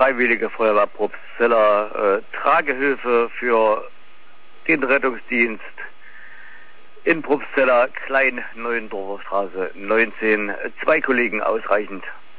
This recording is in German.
Freiwillige Feuerwehr Probstzella Tragehilfe für den Rettungsdienst in Probstzella, Klein Neuendorfer Straße 19. 2 Kollegen ausreichend.